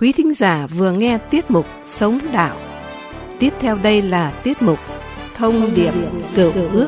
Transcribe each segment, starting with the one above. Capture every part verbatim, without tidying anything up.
Quý thính giả vừa nghe tiết mục Sống Đạo. Tiếp theo đây là tiết mục Thông điệp Cựu Ước.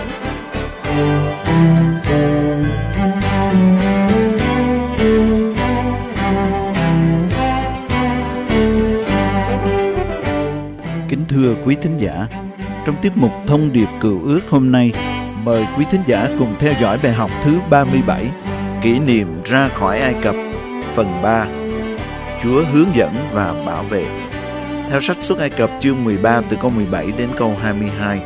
Kính thưa quý thính giả, trong tiết mục Thông điệp Cựu Ước hôm nay, mời quý thính giả cùng theo dõi bài học thứ ba mươi bảy, Kỷ niệm ra khỏi Ai Cập, phần ba. Chúa hướng dẫn và bảo vệ. Theo sách Xuất Ai Cập chương mười ba từ câu mười bảy đến câu hai mươi hai.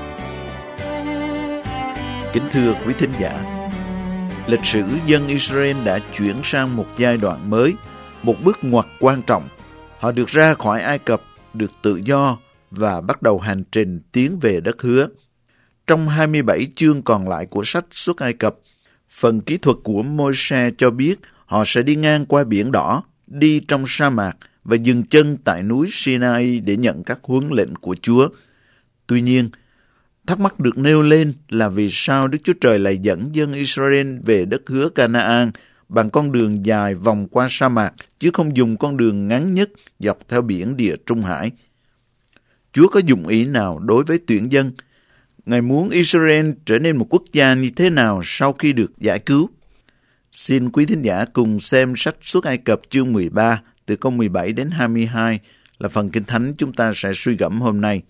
Kính thưa quý thính giả, lịch sử dân Israel đã chuyển sang một giai đoạn mới, một bước ngoặt quan trọng. Họ được ra khỏi Ai Cập, được tự do và bắt đầu hành trình tiến về đất hứa. Trong hai mươi bảy chương còn lại của sách Xuất Ai Cập, phần kỹ thuật của Môi-se cho biết họ sẽ đi ngang qua biển đỏ, đi trong sa mạc và dừng chân tại núi Sinai để nhận các huấn lệnh của Chúa. Tuy nhiên, thắc mắc được nêu lên là vì sao Đức Chúa Trời lại dẫn dân Israel về đất hứa Canaan bằng con đường dài vòng qua sa mạc, chứ không dùng con đường ngắn nhất dọc theo biển Địa Trung Hải. Chúa có dụng ý nào đối với tuyển dân? Ngài muốn Israel trở nên một quốc gia như thế nào sau khi được giải cứu? Xin quý thính giả cùng xem sách Xuất Ai Cập chương mười ba từ câu mười bảy đến hai mươi hai là phần Kinh Thánh chúng ta sẽ suy gẫm hôm nay.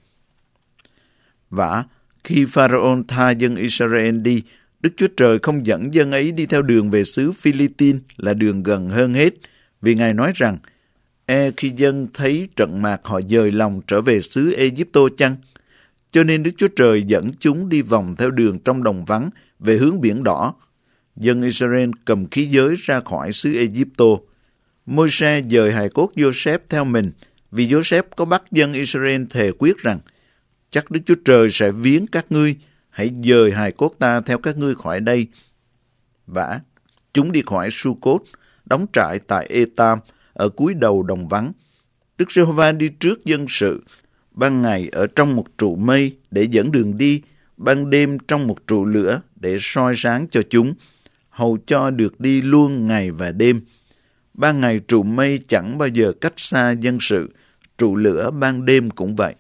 Vả, khi Pharaoh tha dân Israel đi, Đức Chúa Trời không dẫn dân ấy đi theo đường về xứ Phi-li-tin là đường gần hơn hết, vì Ngài nói rằng, e khi dân thấy trận mạc họ dời lòng trở về xứ Ê-díp-tô chăng? Cho nên Đức Chúa Trời dẫn chúng đi vòng theo đường trong đồng vắng về hướng biển đỏ. Dân Israel cầm khí giới ra khỏi xứ Ê-díp-tô. Môi-se dời hài cốt Giô-xép theo mình, vì Giô-xép có bắt dân Israel thề quyết rằng, chắc Đức Chúa Trời sẽ viếng các ngươi, hãy dời hài cốt ta theo các ngươi khỏi đây. Vả, chúng đi khỏi Su-cốt, đóng trại tại Ê-tam, ở cuối đầu đồng vắng. Đức Giê-hô-va đi trước dân sự, ban ngày ở trong một trụ mây để dẫn đường đi, ban đêm trong một trụ lửa để soi sáng cho chúng, hầu cho được đi luôn ngày và đêm. Ban ngày trụ mây chẳng bao giờ cách xa dân sự, trụ lửa ban đêm cũng vậy.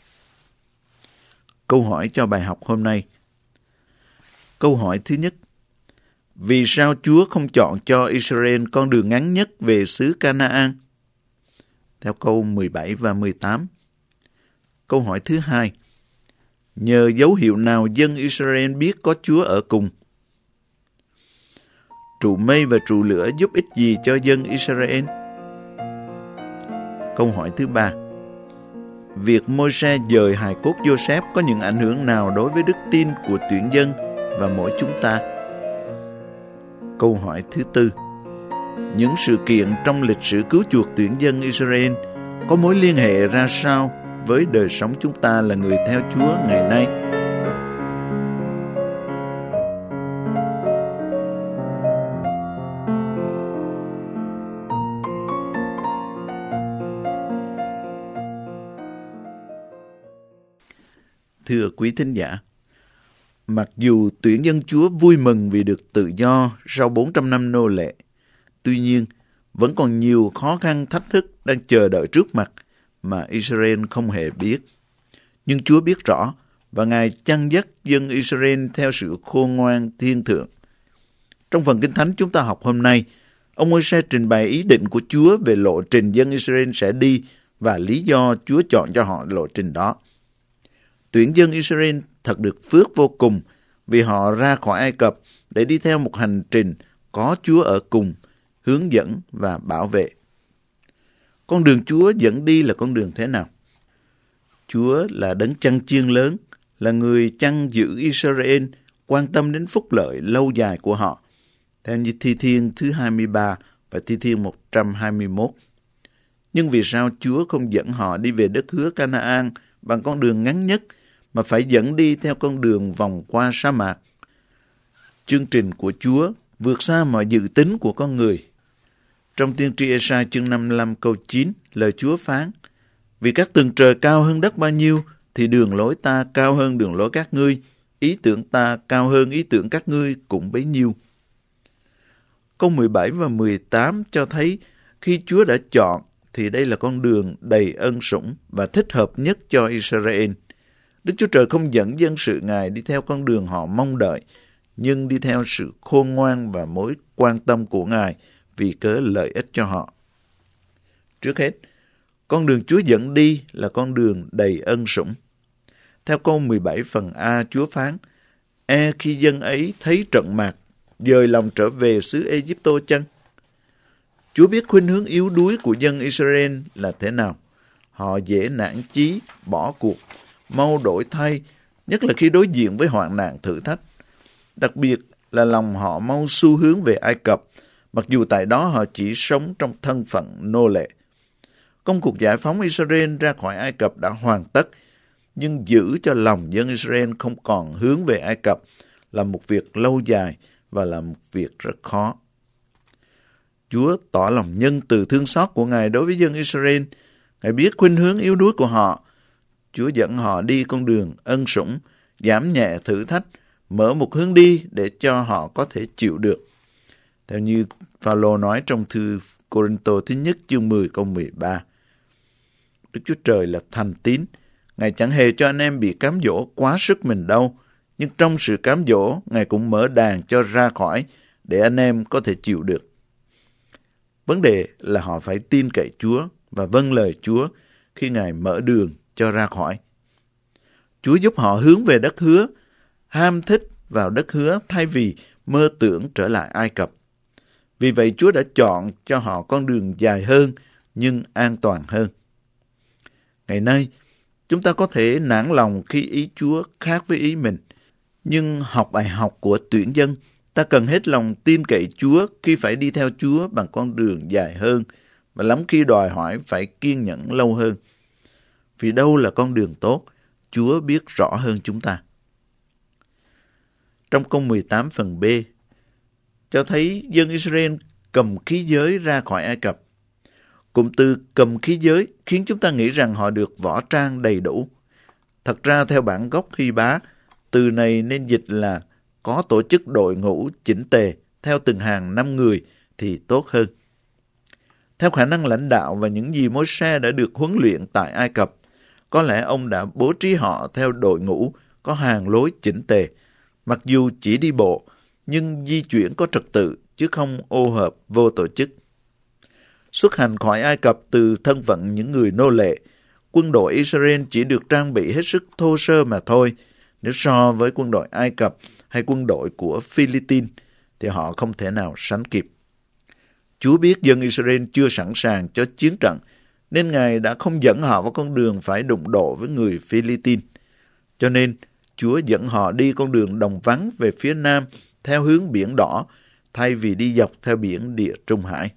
Câu hỏi cho bài học hôm nay. Câu hỏi thứ nhất. Vì sao Chúa không chọn cho Israel con đường ngắn nhất về xứ Canaan? Theo câu mười bảy và mười tám. Câu hỏi thứ hai. Nhờ dấu hiệu nào dân Israel biết có Chúa ở cùng? Trụ mây và trụ lửa giúp ích gì cho dân Israel? Câu hỏi thứ ba. Việc Môi-se dời hài cốt Giô-xép có những ảnh hưởng nào đối với đức tin của tuyển dân và mỗi chúng ta? Câu hỏi thứ tư. Những sự kiện trong lịch sử cứu chuộc tuyển dân Israel có mối liên hệ ra sao với đời sống chúng ta là người theo Chúa ngày nay? Thưa quý thính giả, mặc dù tuyển dân Chúa vui mừng vì được tự do sau bốn trăm năm nô lệ, tuy nhiên vẫn còn nhiều khó khăn thách thức đang chờ đợi trước mặt mà Israel không hề biết. Nhưng Chúa biết rõ và Ngài chăn dắt dân Israel theo sự khôn ngoan thiên thượng. Trong phần Kinh Thánh chúng ta học hôm nay, ông Môi-se trình bày ý định của Chúa về lộ trình dân Israel sẽ đi và lý do Chúa chọn cho họ lộ trình đó. Tuyển dân Israel thật được phước vô cùng vì họ ra khỏi Ai Cập để đi theo một hành trình có Chúa ở cùng, hướng dẫn và bảo vệ. Con đường Chúa dẫn đi là con đường thế nào? Chúa là đấng chăn chiên lớn, là người chăn giữ Israel, quan tâm đến phúc lợi lâu dài của họ, theo như Thi Thiên thứ hai mươi ba và Thi Thiên một trăm hai mươi mốt. Nhưng vì sao Chúa không dẫn họ đi về đất hứa Canaan bằng con đường ngắn nhất, mà phải dẫn đi theo con đường vòng qua sa mạc? Chương trình của Chúa vượt xa mọi dự tính của con người. Trong tiên tri Ê-sai chương năm mươi lăm câu chín, lời Chúa phán, vì các tầng trời cao hơn đất bao nhiêu, thì đường lối ta cao hơn đường lối các ngươi, ý tưởng ta cao hơn ý tưởng các ngươi cũng bấy nhiêu. Câu mười bảy và mười tám cho thấy khi Chúa đã chọn thì đây là con đường đầy ân sủng và thích hợp nhất cho Israel. Đức Chúa Trời không dẫn dân sự Ngài đi theo con đường họ mong đợi, nhưng đi theo sự khôn ngoan và mối quan tâm của Ngài vì cớ lợi ích cho họ. Trước hết, con đường Chúa dẫn đi là con đường đầy ân sủng. Theo câu mười bảy phần A, Chúa phán, e khi dân ấy thấy trận mạc, dời lòng trở về xứ Ê-díp-tô chăng? Chúa biết khuynh hướng yếu đuối của dân Israel là thế nào. Họ dễ nản chí, bỏ cuộc, mau đổi thay, nhất là khi đối diện với hoạn nạn thử thách. Đặc biệt là lòng họ mau xu hướng về Ai Cập, mặc dù tại đó họ chỉ sống trong thân phận nô lệ. Công cuộc giải phóng Israel ra khỏi Ai Cập đã hoàn tất, nhưng giữ cho lòng dân Israel không còn hướng về Ai Cập là một việc lâu dài và là một việc rất khó. Chúa tỏ lòng nhân từ thương xót của Ngài đối với dân Israel. Ngài biết khuynh hướng yếu đuối của họ. Chúa dẫn họ đi con đường ân sủng, giảm nhẹ thử thách, mở một hướng đi để cho họ có thể chịu được. Theo như Phao-lô nói trong thư Cô-rinh-tô thứ nhất chương mười câu mười ba. Đức Chúa Trời là thành tín. Ngài chẳng hề cho anh em bị cám dỗ quá sức mình đâu. Nhưng trong sự cám dỗ, Ngài cũng mở đàn cho ra khỏi để anh em có thể chịu được. Vấn đề là họ phải tin cậy Chúa và vâng lời Chúa khi Ngài mở đường cho ra khỏi. Chúa giúp họ hướng về đất hứa, ham thích vào đất hứa thay vì mơ tưởng trở lại Ai Cập. Vì vậy Chúa đã chọn cho họ con đường dài hơn nhưng an toàn hơn. Ngày nay, chúng ta có thể nản lòng khi ý Chúa khác với ý mình. Nhưng học bài học của tuyển dân, ta cần hết lòng tin cậy Chúa khi phải đi theo Chúa bằng con đường dài hơn và lắm khi đòi hỏi phải kiên nhẫn lâu hơn. Vì đâu là con đường tốt, Chúa biết rõ hơn chúng ta. Trong câu mười tám phần B, cho thấy dân Israel cầm khí giới ra khỏi Ai Cập. Cụm từ cầm khí giới khiến chúng ta nghĩ rằng họ được võ trang đầy đủ. Thật ra theo bản gốc Hy Bá, từ này nên dịch là có tổ chức đội ngũ chỉnh tề theo từng hàng năm người thì tốt hơn. Theo khả năng lãnh đạo và những gì Môi-se đã được huấn luyện tại Ai Cập, có lẽ ông đã bố trí họ theo đội ngũ có hàng lối chỉnh tề, mặc dù chỉ đi bộ, nhưng di chuyển có trật tự chứ không ô hợp vô tổ chức. Xuất hành khỏi Ai Cập từ thân phận những người nô lệ, quân đội Israel chỉ được trang bị hết sức thô sơ mà thôi. Nếu so với quân đội Ai Cập hay quân đội của Philippines, thì họ không thể nào sánh kịp. Chúa biết dân Israel chưa sẵn sàng cho chiến trận, nên Ngài đã không dẫn họ vào con đường phải đụng độ với người Philippines. Cho nên, Chúa dẫn họ đi con đường đồng vắng về phía nam theo hướng Biển Đỏ, thay vì đi dọc theo biển Địa Trung Hải.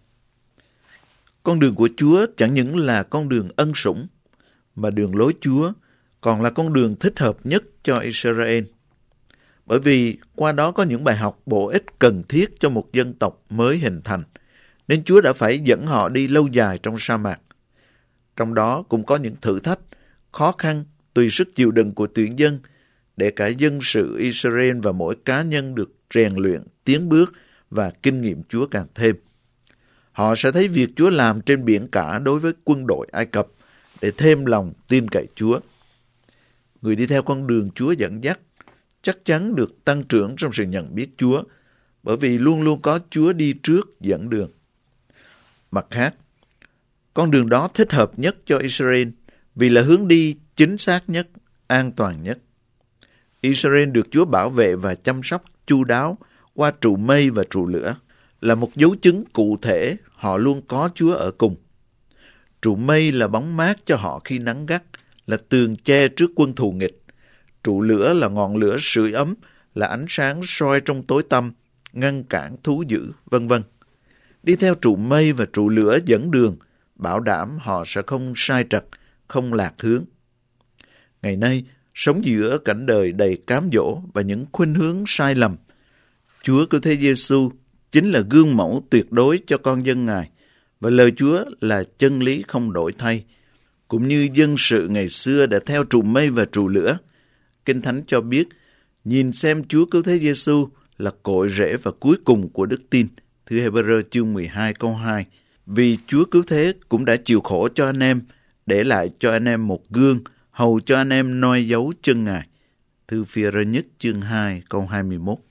Con đường của Chúa chẳng những là con đường ân sủng, mà đường lối Chúa còn là con đường thích hợp nhất cho Israel. Bởi vì qua đó có những bài học bổ ích cần thiết cho một dân tộc mới hình thành, nên Chúa đã phải dẫn họ đi lâu dài trong sa mạc. Trong đó cũng có những thử thách, khó khăn tùy sức chịu đựng của tuyển dân, để cả dân sự Israel và mỗi cá nhân được rèn luyện, tiến bước và kinh nghiệm Chúa càng thêm. Họ sẽ thấy việc Chúa làm trên biển cả đối với quân đội Ai Cập để thêm lòng tin cậy Chúa. Người đi theo con đường Chúa dẫn dắt chắc chắn được tăng trưởng trong sự nhận biết Chúa, bởi vì luôn luôn có Chúa đi trước dẫn đường. Mặt khác, con đường đó thích hợp nhất cho Israel vì là hướng đi chính xác nhất, an toàn nhất. Israel được Chúa bảo vệ và chăm sóc chu đáo qua trụ mây và trụ lửa, là một dấu chứng cụ thể họ luôn có Chúa ở cùng. Trụ mây là bóng mát cho họ khi nắng gắt, là tường che trước quân thù nghịch. Trụ lửa là ngọn lửa sưởi ấm, là ánh sáng soi trong tối tăm, ngăn cản thú dữ, vân vân. Đi theo trụ mây và trụ lửa dẫn đường, bảo đảm họ sẽ không sai trật, không lạc hướng. Ngày nay, sống giữa cảnh đời đầy cám dỗ và những khuynh hướng sai lầm, Chúa Cứu Thế Giêsu chính là gương mẫu tuyệt đối cho con dân Ngài, và lời Chúa là chân lý không đổi thay. Cũng như dân sự ngày xưa đã theo trụ mây và trụ lửa, Kinh Thánh cho biết, nhìn xem Chúa Cứu Thế Giêsu là cội rễ và cuối cùng của đức tin. Thư Hê-bơ-rơ chương mười hai câu hai. vì Chúa cứu thế cũng đã chịu khổ cho anh em, để lại cho anh em một gương, hầu cho anh em noi dấu chân Ngài. Thư Phi-e-rơ nhất chương hai câu hai mươi mốt.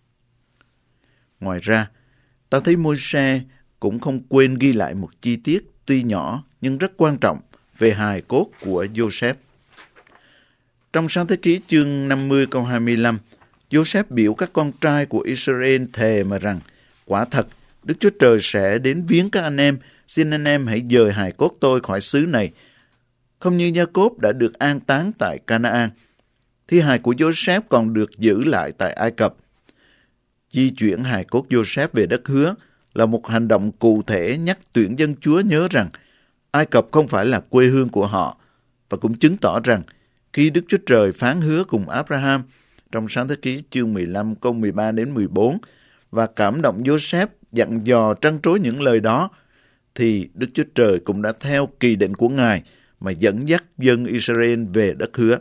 Ngoài ra, ta thấy Môi-se cũng không quên ghi lại một chi tiết tuy nhỏ nhưng rất quan trọng về hài cốt của Giô-sép. Trong Sáng Thế Ký chương năm mươi câu hai mươi lăm, Giô-sép biểu các con trai của Israel thề mà rằng, quả thật, Đức Chúa Trời sẽ đến viếng các anh em, xin anh em hãy dời hài cốt tôi khỏi xứ này. Không như Gia-cốp đã được an táng tại Ca-na-an, thi hài của Giô-sép còn được giữ lại tại Ai Cập. Di chuyển hài cốt Giô-sép về đất hứa là một hành động cụ thể nhắc tuyển dân Chúa nhớ rằng Ai Cập không phải là quê hương của họ, và cũng chứng tỏ rằng khi Đức Chúa Trời phán hứa cùng Abraham trong Sáng Thế Ký chương mười lăm câu mười ba đến mười bốn và cảm động Giô-sép dặn dò trăn trối những lời đó, thì Đức Chúa Trời cũng đã theo kỳ định của Ngài mà dẫn dắt dân Israel về đất hứa.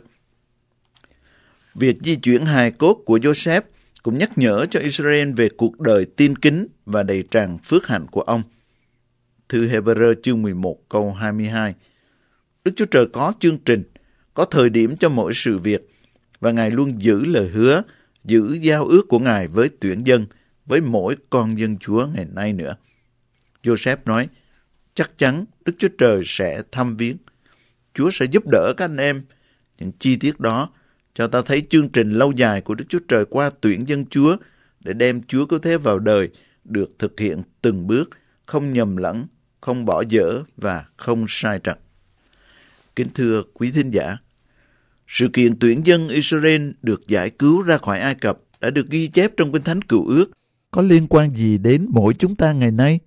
Việc di chuyển hài cốt của Giô-sép cũng nhắc nhở cho Israel về cuộc đời tin kính và đầy tràn phước hạnh của ông. Thư Hê-bơ-rơ chương mười một câu hai mươi hai. Đức Chúa Trời có chương trình, có thời điểm cho mỗi sự việc, và Ngài luôn giữ lời hứa, giữ giao ước của Ngài với tuyển dân, với mỗi con dân Chúa ngày nay nữa. Giô-sép nói, chắc chắn Đức Chúa Trời sẽ thăm viếng. Chúa sẽ giúp đỡ các anh em. Những chi tiết đó cho ta thấy chương trình lâu dài của Đức Chúa Trời qua tuyển dân Chúa để đem Chúa cứu thế vào đời được thực hiện từng bước, không nhầm lẫn, không bỏ dở và không sai trật. Kính thưa quý thính giả, sự kiện tuyển dân Israel được giải cứu ra khỏi Ai Cập đã được ghi chép trong Kinh Thánh Cựu Ước. Có liên quan gì đến mỗi chúng ta ngày nay?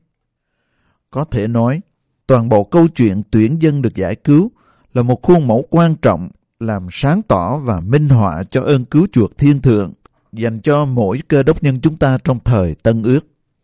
Có thể nói, toàn bộ câu chuyện tuyển dân được giải cứu là một khuôn mẫu quan trọng làm sáng tỏ và minh họa cho ơn cứu chuộc thiên thượng dành cho mỗi cơ đốc nhân chúng ta trong thời Tân Ước.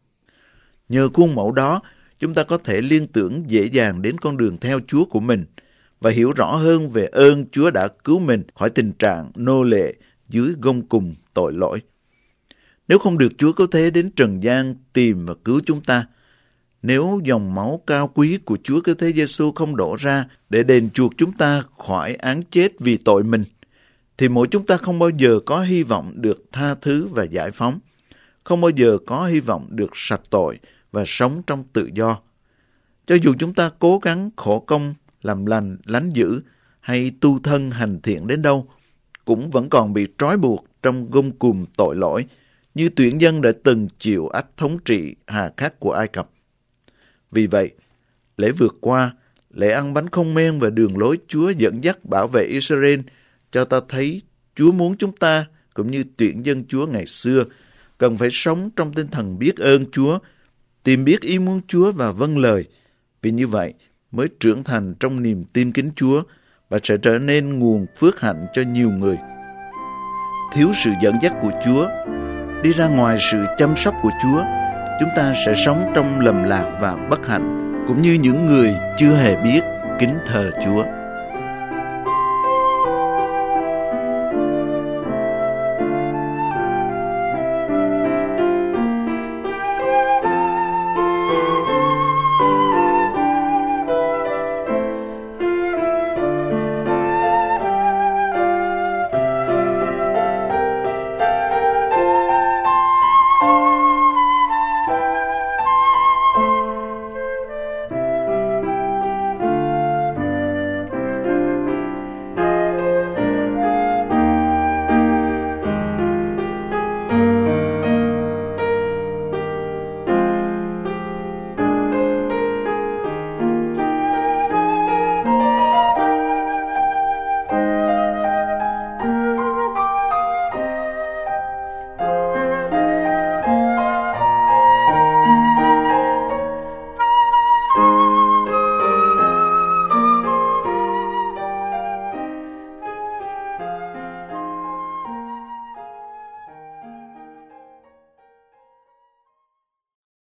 Nhờ khuôn mẫu đó, chúng ta có thể liên tưởng dễ dàng đến con đường theo Chúa của mình và hiểu rõ hơn về ơn Chúa đã cứu mình khỏi tình trạng nô lệ dưới gông cùm tội lỗi. Nếu không được Chúa cứu thế đến trần gian tìm và cứu chúng ta, nếu dòng máu cao quý của Chúa cứu thế Giêsu không đổ ra để đền chuộc chúng ta khỏi án chết vì tội mình, thì mỗi chúng ta không bao giờ có hy vọng được tha thứ và giải phóng, không bao giờ có hy vọng được sạch tội và sống trong tự do. Cho dù chúng ta cố gắng khổ công, làm lành, lánh dữ hay tu thân hành thiện đến đâu, cũng vẫn còn bị trói buộc trong gông cùm tội lỗi, như tuyển dân đã từng chịu ách thống trị hà khắc của Ai Cập. Vì vậy, lễ vượt qua, lễ ăn bánh không men và đường lối Chúa dẫn dắt bảo vệ Israel cho ta thấy Chúa muốn chúng ta, cũng như tuyển dân Chúa ngày xưa, cần phải sống trong tinh thần biết ơn Chúa, tìm biết ý muốn Chúa và vâng lời, vì như vậy mới trưởng thành trong niềm tin kính Chúa và sẽ trở nên nguồn phước hạnh cho nhiều người. Thiếu sự dẫn dắt của Chúa, đi ra ngoài sự chăm sóc của Chúa, chúng ta sẽ sống trong lầm lạc và bất hạnh, cũng như những người chưa hề biết kính thờ Chúa.